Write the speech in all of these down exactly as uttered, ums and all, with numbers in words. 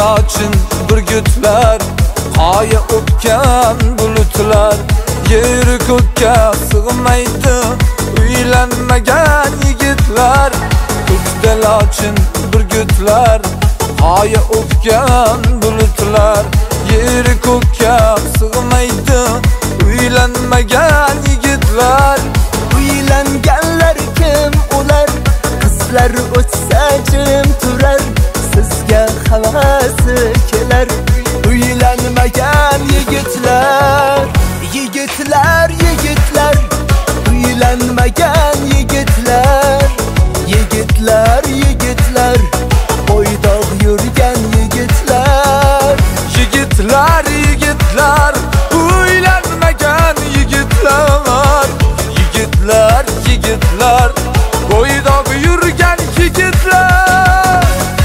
lochin burgutlar, qoya o'pgan bulutlar, yer ko'kka sig'maydi uylanmagan yigitlar. Ko'kda lochin burgutlar, qoya o'pgan bulutlar, yer ko'kka sig'maydi uylanmagan yigitlar. Uylanganlar kim ular? Qizlar o'tsa jim turar, sizga havasi kelar. Uylanmagan yigitlar, yigitlar, yigitlar, uylanmagan yigitlar, yigitlar, yigitlar, bo'ydoq yurgan yigitlar, yigitlar, yigitlar, uylanmagan yigitlar, yigitlar, yigitlar, bo'ydoq yurgan yigitlar.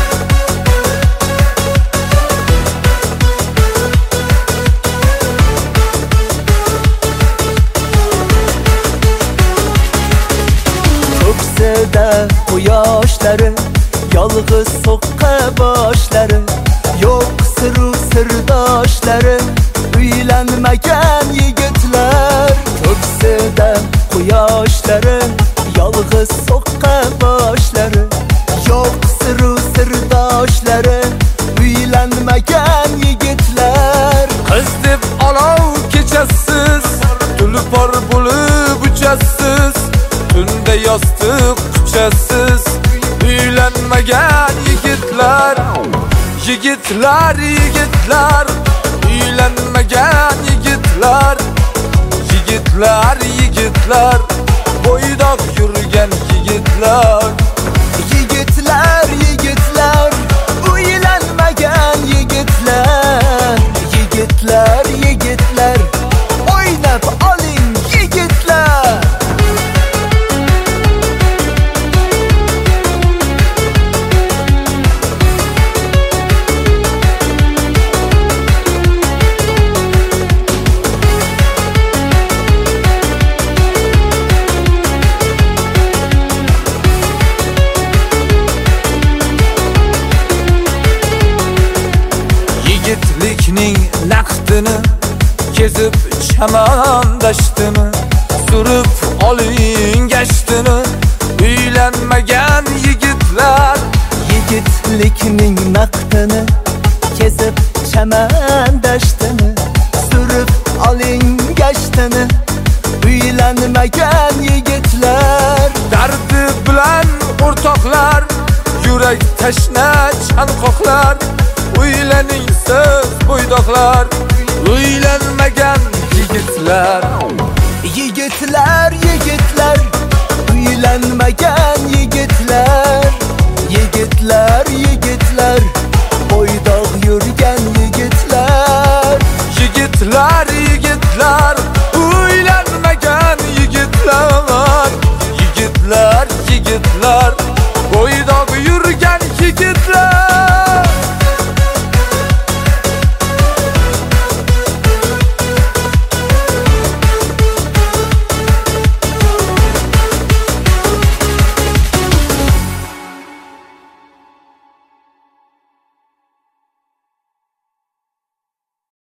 Ko'ksida quyoshlari, yolg'iz so'qqa boshlari, yo'q siru sirdoshlari, uylanmagan yigitlar. Ko'ksida quyoshlari, yolg'iz so'qqa boshlari, yo'q siru sirdoshlari, uylanmagan yigitlar. Qiz deb olov kechasiz, tulpor bo'lib uchasiz, tunda yostiq quchasiz, uylanmagan yigitlar. Yigitlar, yigitlar, uylanmagan yigitlar, yigitlar, yigitlar, bo'ydoq yurgan yigitlar. Yigitlar, yigitlar, uylanmagan yigitlar, yigitlar, yigitlar, o'ynab oling yigitlar. Yigitlikning naqdini kezib chaman dashtini, surib oling gashtini, uylanmagan yigitlar. Yigitlikning naqdini kezib chaman dashtini, surib oling gashtini, uylanmagan yigitlar. Dardi bilan o'rtoqlar, yurak tashna chanqoqlar, uylaning siz bo'ydoqlar, uylanmagan yigitlar. Yigitlar, yigitlar, uylanmagan